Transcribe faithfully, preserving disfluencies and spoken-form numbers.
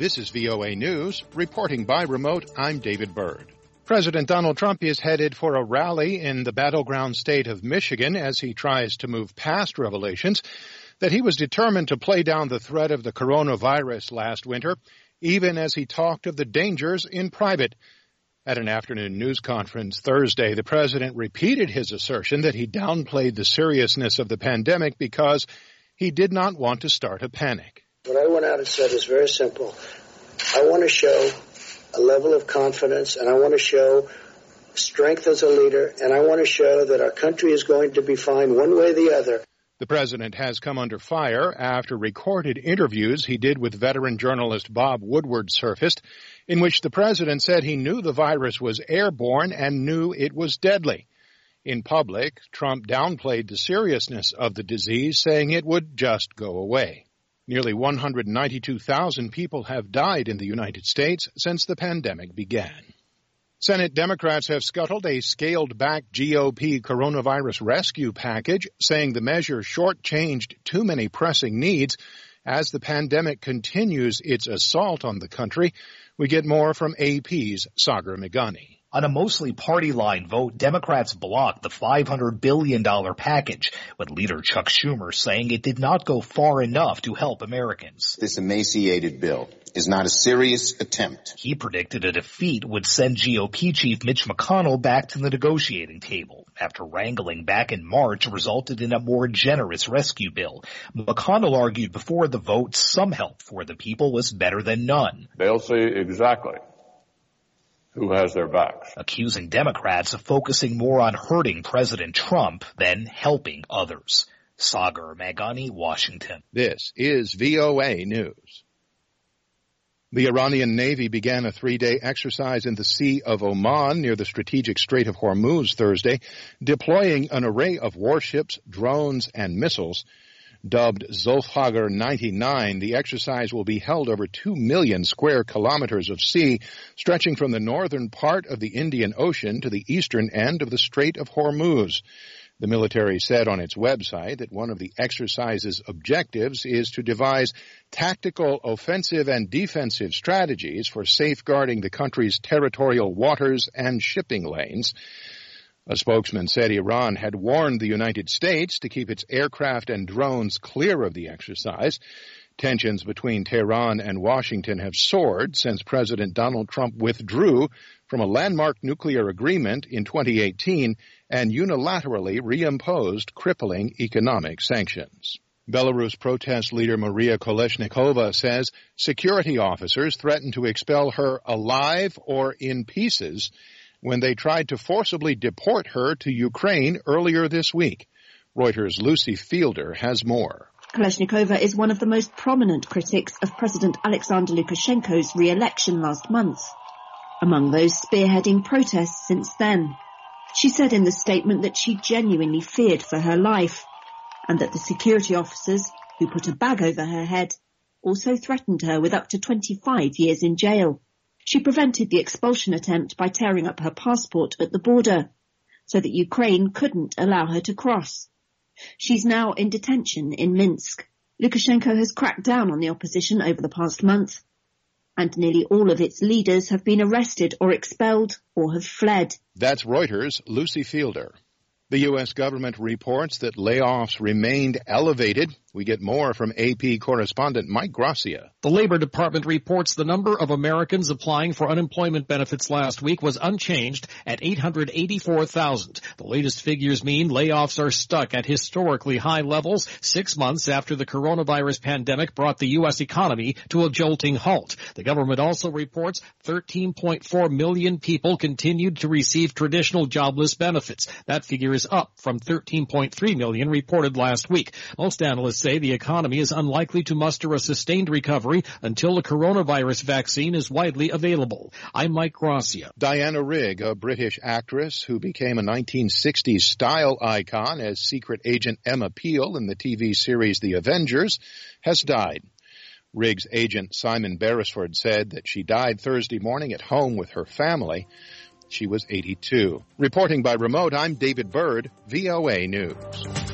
This is V O A News. Reporting by remote, I'm David Byrd. President Donald Trump is headed for a rally in the battleground state of Michigan as he tries to move past revelations that he was determined to play down the threat of the coronavirus last winter, even as he talked of the dangers in private. At an afternoon news conference Thursday, the president repeated his assertion that he downplayed the seriousness of the pandemic because he did not want to start a panic. What I went out and said is very simple. I want to show a level of confidence, and I want to show strength as a leader, and I want to show that our country is going to be fine one way or the other. The president has come under fire after recorded interviews he did with veteran journalist Bob Woodward surfaced, in which the president said he knew the virus was airborne and knew it was deadly. In public, Trump downplayed the seriousness of the disease, saying it would just go away. Nearly one hundred ninety-two thousand people have died in the United States since the pandemic began. Senate Democrats have scuttled a scaled-back G O P coronavirus rescue package, saying the measure shortchanged too many pressing needs as the pandemic continues its assault on the country. We get more from A P's Sagar Meghani. On a mostly party-line vote, Democrats blocked the five hundred billion dollars package, with leader Chuck Schumer saying it did not go far enough to help Americans. This emaciated bill is not a serious attempt. He predicted a defeat would send G O P Chief Mitch McConnell back to the negotiating table after wrangling back in March resulted in a more generous rescue bill. McConnell argued before the vote some help for the people was better than none. They'll see exactly who has their backs, accusing Democrats of focusing more on hurting President Trump than helping others. Sagar Meghani, Washington. This is V O A News. The Iranian Navy began a three-day exercise in the Sea of Oman near the strategic Strait of Hormuz Thursday, deploying an array of warships, drones, and missiles. Dubbed Zulfiqar ninety-nine, the exercise will be held over two million square kilometers of sea, stretching from the northern part of the Indian Ocean to the eastern end of the Strait of Hormuz. The military said on its website that one of the exercise's objectives is to devise tactical offensive and defensive strategies for safeguarding the country's territorial waters and shipping lanes. A spokesman said Iran had warned the United States to keep its aircraft and drones clear of the exercise. Tensions between Tehran and Washington have soared since President Donald Trump withdrew from a landmark nuclear agreement in twenty eighteen and unilaterally reimposed crippling economic sanctions. Belarus protest leader Maria Kolesnikova says security officers threatened to expel her alive or in pieces when they tried to forcibly deport her to Ukraine earlier this week. Reuters' Lucy Fielder has more. Kolesnikova is one of the most prominent critics of President Alexander Lukashenko's re-election last month, among those spearheading protests since then. She said in the statement that she genuinely feared for her life, and that the security officers, who put a bag over her head, also threatened her with up to twenty-five years in jail. She prevented the expulsion attempt by tearing up her passport at the border, so that Ukraine couldn't allow her to cross. She's now in detention in Minsk. Lukashenko has cracked down on the opposition over the past month, and nearly all of its leaders have been arrested or expelled or have fled. That's Reuters' Lucy Fielder. The U S government reports that layoffs remained elevated. We get more from A P correspondent Mike Gracia. The Labor Department reports the number of Americans applying for unemployment benefits last week was unchanged at eight hundred eighty-four thousand. The latest figures mean layoffs are stuck at historically high levels six months after the coronavirus pandemic brought the U S economy to a jolting halt. The government also reports thirteen point four million people continued to receive traditional jobless benefits. That figure is up from thirteen point three million reported last week. Most analysts say the economy is unlikely to muster a sustained recovery until the coronavirus vaccine is widely available. I'm Mike Gracia. Diana Rigg, a British actress who became a nineteen sixties style icon as secret agent Emma Peel in the T V series The Avengers, has died. Rigg's agent Simon Beresford said that she died Thursday morning at home with her family. She was eighty-two. Reporting by remote, I'm David Byrd, V O A News.